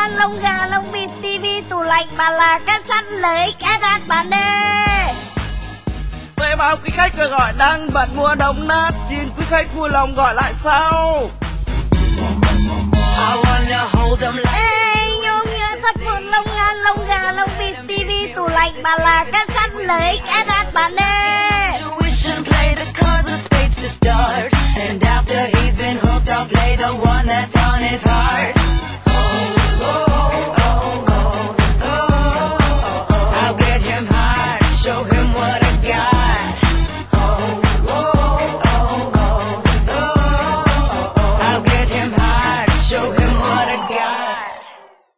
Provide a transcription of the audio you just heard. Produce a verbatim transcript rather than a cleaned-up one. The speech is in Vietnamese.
lông gà, lông vịt, tivi, tủ lạnh, bàn là cát sắt, lấy ét hát bạn ơi. Tôi báo quý khách vừa gọi đang bận mua đồng nát, xin quý khách vui lòng gọi lại sau. Ê, nhôm nhựa sắt vụn, lông gà, lông gà, lông vịt, tivi, tủ lạnh, bàn là cát sắt, lấy ét hát bạn ơi.